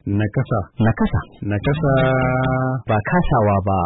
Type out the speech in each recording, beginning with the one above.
Nakasa. Nakasa. Nakasa. Ba kasawa ba.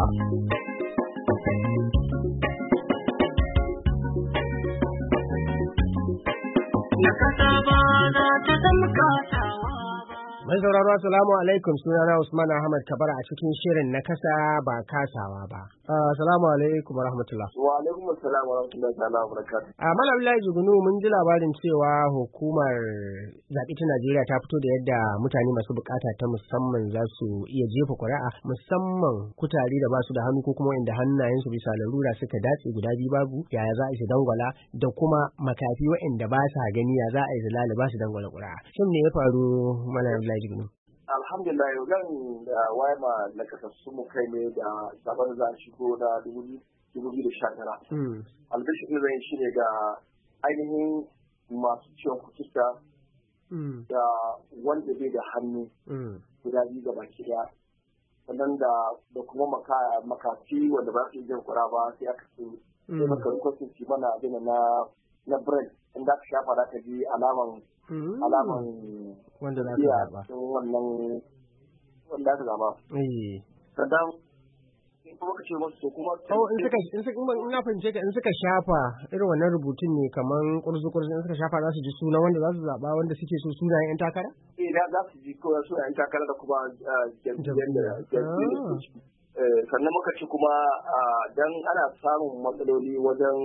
Nakasa ba za ta zama kasawa ba. Mai sauraro assalamu alaikum, sunana Usman Ahmad Kabara a cikin shirin Nakasa ba kasawa ba. Assalamu alaikum warahmatullah. Wa alaikum assalam wa rahmatullahi ta'ala wa barakatuh. Malam Abdullahi Jugunu, mun ji labarin cewa hukumar zaɓe ta Najeriya ta fito da yadda mutane masu bukata ta musamman za su iya jefa ƙuri'a, musamman kutare da ba su da hannu ko kuma inda hannayensu bisa larura suka dace guda biyu babu, yaya za a yi su dangwala, da kuma makafi waɗanda ba sa gani ya za a yi su lalaba su dangwala ƙuri'a. Shin me ya faru, Malam Abdullahi Jugunu? Alhamdulillah, yau zan waye ma nakasassu mu kai ne da sabon za a shigo na 2019. Albishir ne zai shi ne ga ainihin masu ciwon kuturta da wanda bai da hannu guda biyu ga baki daya, sannan da kuma makafi wanda ba su jin kura ba, sai aka ce sai maka rikwasin ci mana abin na bread inda aka shafa da ka ji alaman wanda za ka zaba wannan wanda aka zaba. Sannan kuma ka ce masu kuma in na fahimce ka, in suka shafa irin wannan rubutun ne kaman kurzu-kurzu, in suka shafa za su ji suna wanda za su zaba wanda suke so, sunayen 'yan takara? Za su ji kawai sunayen 'yan takara da kuma jam'iyyar sannan muka ci kuma dan ana samun matsaloli wajen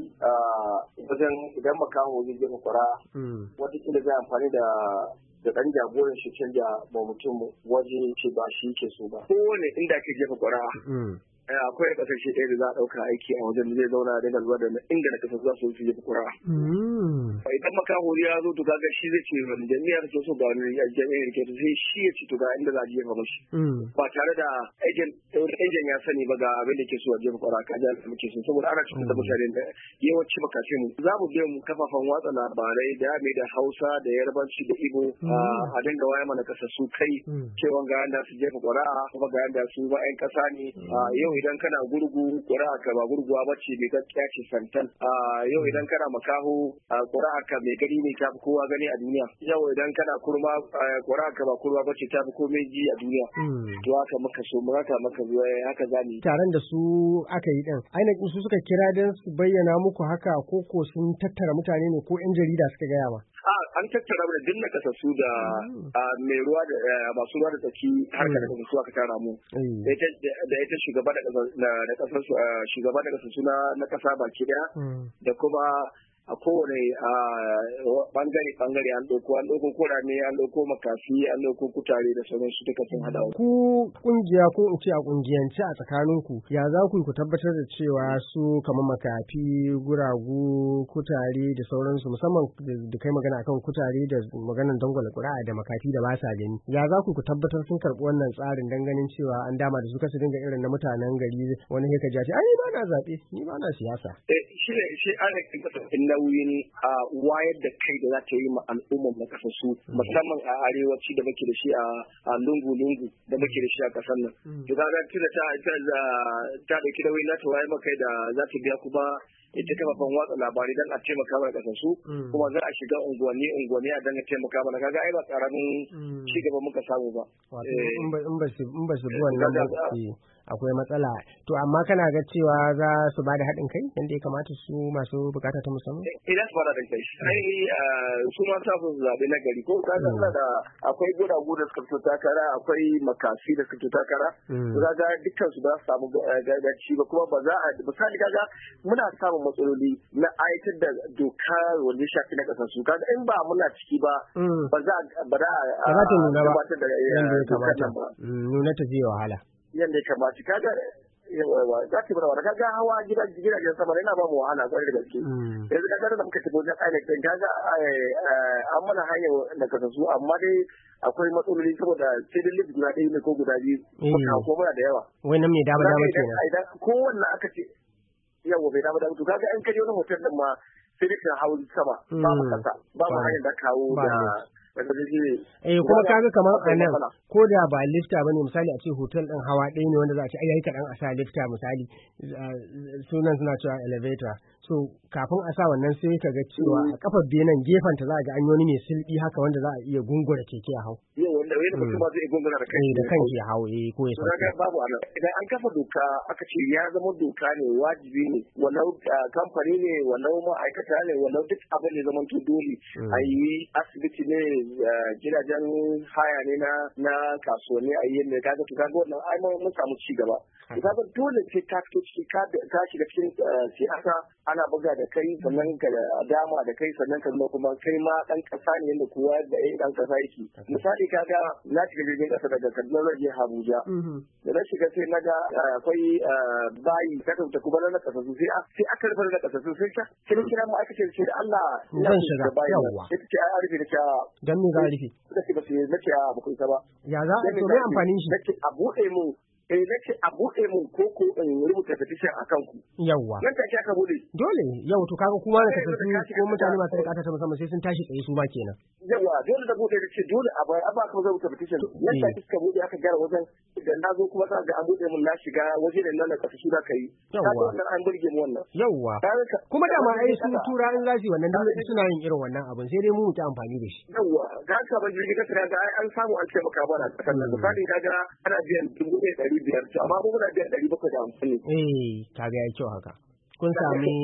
idan makaho zai jefa kwara watakila zai amfani da ɗan jagoran shi canja ba mutum waje ce ba shi ke so ba. Kowane inda ake jefa kwara akwai kasashe ɗaya da za a ɗauka aiki a wajen zai zauna da zuwa da inda na kasar za su yi jefa kwara. Idan makaho ya zo to kaga shi zai ce wani jami'ar ke so ga wani jami'ar ke so, sai shi ya ce to ga inda za a jefa mashi. Ba tare da ejen ya sani ba ga abin da ke so a jefa kwara ka ji da muke so, saboda ana cikin da mutane da yawanci makashe mu. Za mu biya mu kafafen watsa labarai da mai da Hausa da Yarbanci da Igbo a dinga waya mana kasassu kai cewa ga yanda su jefa kwara kuma ga yanda su ba 'yan ƙasa ne. Yau idan kana gurgu ƙuri'a ka ba gurguwa bace mai gaskiya ce santan. Yau idan kana makaho ƙuri'a ka mai gani ne ta fi kowa gani a duniya. Yau idan kana kurma ƙuri'a ka ba kurma bace ta fi komai ji a duniya. To haka muka so mu haka maka zuwa haka zamu yi. Taron da su aka yi din, ainihin su suka kira don su bayyana muku haka ko sun tattara mutane ne ko 'yan jarida suka gaya ma? An tattara da dinna kasassu da mai ruwa da masu ruwa da tsaki har da kasassu aka tara mu da ita shugaba da kasassu na kasa baki daya da kuma a kowane bangare an ɗauko kurame, an ɗauko makafi, an ɗauko kutare da sauransu duka sun hada. Ku kungiya ko in ce a kungiyance a tsakaninku ya za ku tabbatar da cewa su kamar makafi, guragu, kutare da sauransu, musamman da kai magana akan kutare da maganar dangwala ƙuri'a da makafi da ba sa gani, ya za ku tabbatar sun karɓi wannan tsarin dan ganin cewa an dama da su kasu dinga irin na mutanen gari wani heka jace ai ba na zaɓe ni ba na siyasa. Shi ana nauyin wayar da kai da za ta yi ma al'ummar na kasar su, musamman a arewaci da muke da shi a lungu-lungu da muke da shi a kasar nan. To ga tuna ta dauki da wai na ta wayar maka da za ta biya kuma ita kafafen watsa labarai don a taimaka mana kasar su, kuma za a shiga unguwanni a danga taimaka mana. Kaga ai ba karamin ci gaba muka samu ba. In ba su bi wannan akwai matsala. To amma kana ga cewa za su ba da haɗin kai yadda ya kamata su masu bukata ta musamman? Idan su ba da haɗin kai. Su ma sa su zaɓe na gari ko ka ga da akwai guragu da suka fito takara, akwai makafi da suka fito takara. Za ga dukkan su ba su samu gaci ba, kuma ba za a misali kaga muna samun matsaloli na aiwatar da doka wanda ya shafi na ƙasar su. Kaga in ba muna ciki ba ba za a gabatar da yadda ya kamata ba. Nuna ta zai wahala. Yadda ya kamata kaga za ta bada wani kaga hawa gidajen sama yana ba mu wahala kwarai da gaske. Yanzu kaga da muka tafi wajen INEC din kaga an mana hanyar da kasassu, amma dai akwai matsaloli saboda sai dai lift guda ɗaya ne ko guda biyu ko muna da yawa. Wannan mai dama kenan. Idan kowanne aka ce yawa bai dama to kaga in kaje wani hotel din ma sai dai ka hawo sama babu kasa babu hanyar da kawo da kuma kaga kamar a nan ko da ba lifta bane, misali a ce hotel din hawa ɗaya ne wanda za a ce ai yayi kaɗan a sa lifta misali, sunan suna cewa elevator, so kafin a sa wannan sai ka ga cewa a kafar benen gefen ta za ga an yi wani mai silbi haka wanda za a iya gungura keke a hau. Yau wanda mutum ba zai gungura da kai. Da kanki ya hau ko ya sauke. Babu anan. Idan an kafa doka aka ce ya zama doka ne wajibi ne walau kamfani ne walau ma'aikata ne walau duk abin ne zaman to dole a yi asibiti ne gidajen haya ne na kasuwanni a yi ne kaga wannan ai mun samu ci gaba. Kaga dole sai ka fito ciki ka shiga cikin siyasa ana buga da kai sannan ka dama da kai sannan ka kuma kai ma dan kasa ne yadda kowa da dan kasa yake. Misali kaga na shiga jirgin kasa daga Kaduna je Abuja. Da na shiga sai naga akwai bayi ta kuma na kasa sai aka rufe na kasa sai ka kira mu aka ce da Allah zan shiga yawa. Sai ce ai rufe da ta dan me za a rufe? Sai ba sai nace ba ku isa ba. Ya za a so mai amfanin shi? Nace a bude mu nace a buɗe mun koko in rubuta petition akan ku. Yawwa. Nan take aka buɗe. Dole yau to kaga kuma da kasance ko mutane masu bukata ta musamman sai sun tashi tsaye su ma kenan. Yawwa dole da buɗe ce dole a bai aba ka rubuta petition. Nan take suka buɗe aka gyara wajen idan na zo kuma za ga an buɗe mun na shiga waje da nan da kasu shi da kai. Yawwa. Wannan an burge mu wannan. Yawwa. Kuma da ma ai su tura in za su wannan dole suna yin irin wannan abin sai dai mu muke amfani da shi. Yawwa ga ka ban jirgin kasa da an samu an taimaka mana kasan nan. Misali kaga ana biyan 1,500 amma mu muna biyan 750 ne. Kaga ya kyau haka. Kun sami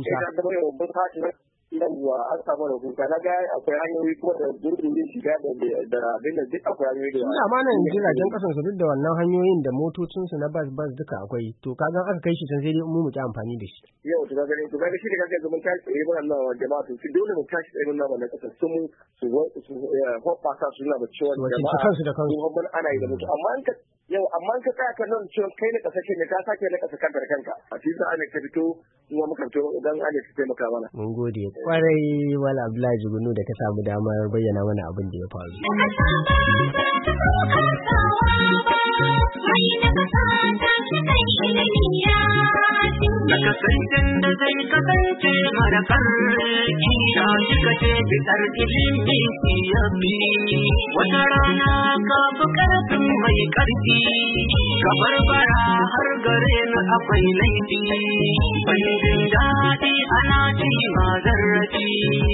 rahusa. Yawwa an samu rahusa na ga akwai hanyoyi kuma da gurbin shiga da abin da duk akwai hanyoyi da yawa. Amma nan jiragen kasan su duk da wannan hanyoyin da motocin su na bas duka akwai. To kaga aka kai shi can sai dai mu muke amfani da shi. Yau to kaga shi da kaga zaman tashi tsaye mana nan jama'a to dole mu tashi tsaye mana wannan kasar su hoppasa su na da cewa jama'a kansu da kansu. Mun ana yi da mutu amma ka tsaya ka nan cewa kai na kasashe ne ka sake na kasa kanka da kanka a cikin sa ne ka fito kuma muka fito idan ana ta taimaka mana. Mun gode kwarai wala Abdullahi Jigunu da ka samu damar bayyana mana abin da ya faru. Da kasancen da zai kasance mara karki da suka ce fitar ilimi ya fi wata rana ka fi karfin mai karfi ka barbara har gare na akwai laifi ban jin daɗi ana ci ma zarrafi.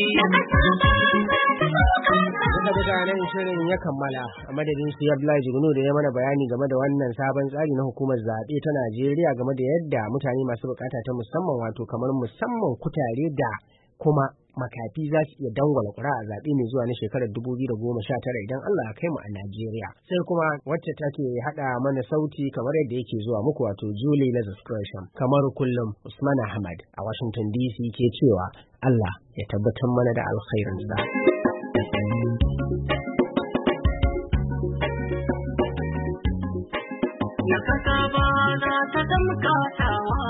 Daga nan shirin ya kammala a madadin su Abdullahi Jigunu da ya mana bayani game da wannan sabon tsari na hukumar zaɓe ta Najeriya game da yadda mutane masu bukata ta musamman wato kamar musamman kutare da kuma makafi za su iya dangwala ƙura a zaɓe mai zuwa na shekarar 2019 idan Allah ya kai mu a Najeriya. Sai kuma wacce take haɗa mana sauti kamar yadda yake zuwa muku wato Julie Lazarus Gresham. Kamar kullum Usman Ahmad a Washington DC ke cewa Allah ya tabbatar mana da alkhairinsa. Na kasa ba za ta zama kasawa